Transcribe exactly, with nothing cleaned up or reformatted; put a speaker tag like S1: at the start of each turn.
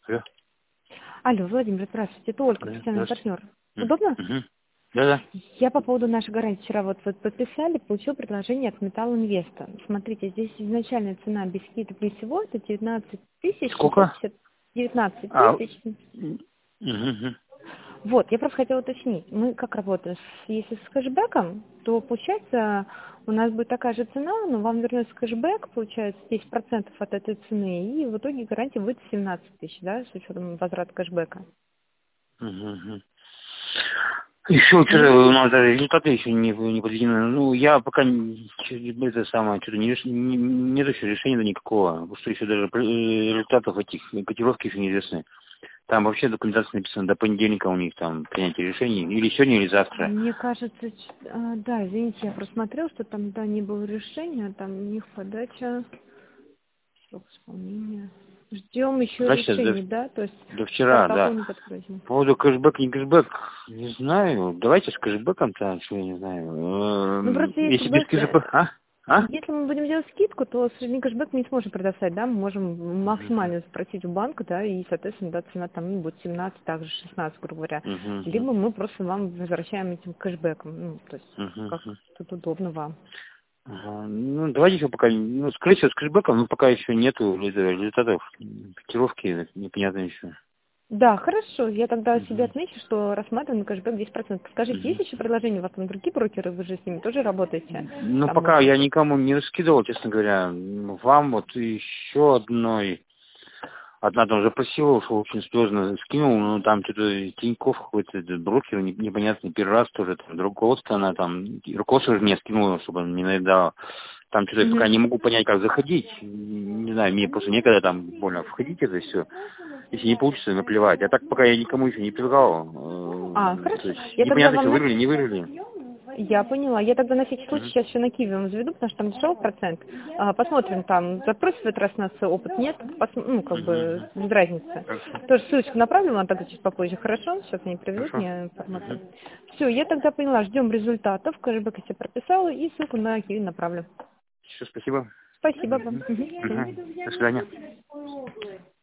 S1: Алло.
S2: Алло, Владимир, здравствуйте. Это Ольга,
S1: Да,
S2: профессиональный
S1: здравствуйте.
S2: партнер. Удобно?
S1: Угу. Да-да.
S2: Я по поводу нашей гарантии вчера вот, вот подписали, получил предложение от Металл Инвеста. Смотрите, здесь изначальная цена без скидок без всего это девятнадцать тысяч шестьсот
S1: Сколько?
S2: пятьдесят девятнадцать
S1: А,
S2: тысяч.
S1: угу.
S2: Вот, я просто хотела уточнить. Мы как работаем? С- Если с кэшбэком, то получается у нас будет такая же цена, но вам вернется кэшбэк, получается десять процентов от этой цены, и в итоге гарантия будет семнадцать тысяч, да, с учетом возврата кэшбэка.
S1: Угу. Еще
S2: Ну,
S1: что-то у нас даже результаты еще не, не подведены. Ну, я пока не- чё- это самое, что-то не, реш- не, нет еще решения никакого. Потому что еще даже э, результатов этих котировки еще неизвестны. Там вообще документация написана до понедельника у них там принятие решений. Или сегодня, или завтра.
S2: мне кажется, ч- а, да, извините, я просмотрел, что там, да, не было решения, там у них подача, срок исполнения. Ждем еще
S1: Значит, до,
S2: решений, да, то есть
S1: до вчера,
S2: протокол
S1: да.
S2: не подтвердим.
S1: По поводу кэшбэк, не кэшбэк, не знаю. Давайте с кэшбэком-то, что я не знаю.
S2: Ну,
S1: Эм,
S2: просто если
S1: Если без
S2: без, э,
S1: кэшбэка, а? А?
S2: если мы будем делать скидку, то, к сожалению, кэшбэк мы не сможем предоставить, да, мы можем максимально спросить у банка, да, и, соответственно, да, цена там ну, будет семнадцать, также шестнадцать, грубо говоря.
S1: Угу,
S2: Либо мы просто вам возвращаем этим кэшбэком, ну, то есть,
S1: угу,
S2: как
S1: угу.
S2: тут удобно вам.
S1: Ага. Ну, давайте еще пока, ну, скорее всего, с кэшбэком, но пока еще нету результатов котировки, непонятно еще.
S2: Да, хорошо. Я тогда себе
S1: Угу.
S2: отмечу, что рассматриваем кэшбэк десять процентов. Скажите, есть
S1: Угу.
S2: еще предложения у вас там другие брокеры, вы же с ними тоже работаете?
S1: Ну,
S2: Там,
S1: пока
S2: может быть.
S1: я никому не раскидывал, честно говоря. Вам вот еще одной. Одна там запросила, что очень сложно скинул, но там что-то Тинькофф какой-то этот брокер, не- непонятный, первый раз тоже, там, руководство она там, и руководство же мне скинуло, чтобы он не наедал. Там что-то я пока
S2: Мгм.
S1: не могу понять, как заходить. Не знаю, мне просто некогда там больно входить это все. Если не получится, наплевать. А так пока я никому еще не предлагал.
S2: А,
S1: Э, То
S2: хорошо.
S1: есть
S2: Я тогда
S1: непонятно, что
S2: вам на...
S1: вырвали, не вырвали.
S2: Я поняла. Я тогда на всякий случай
S1: Мгм.
S2: сейчас еще на Киви вам заведу, потому что там дешевый процент. А, посмотрим там, запросит в этот раз у нас опыт, нет, Пос- ну, как
S1: Мгм,
S2: бы,
S1: мгм.
S2: без разницы.
S1: Хорошо.
S2: Тоже ссылочку направлю вам тогда чуть попозже, хорошо? Сейчас они приведут
S1: Хорошо.
S2: мне
S1: Мгм.
S2: информацию. Все, я тогда поняла, ждем результатов, кэшбэк я себе прописала и ссылку на Киви направлю.
S1: Все, спасибо.
S2: Спасибо вам.
S1: Мгм.
S2: Мгм.
S1: Мгм. До свидания.
S2: Всё.